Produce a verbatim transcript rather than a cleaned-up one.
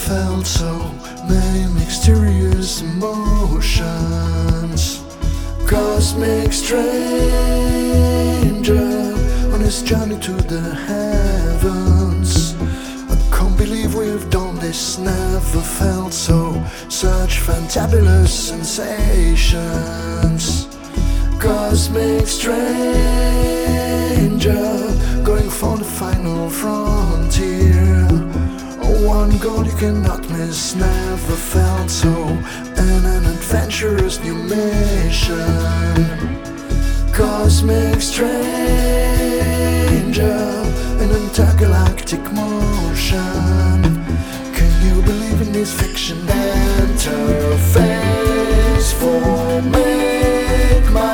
felt so many mysterious emotions. Cosmic stranger on his journey to the heavens. I can't believe we've done this, never felt so such fantabulous sensations. Cosmic stranger going for the final frontier. One goal you cannot miss, never felt so, and an adventurous new mission. Cosmic stranger in intergalactic motion. Can you believe in this fiction?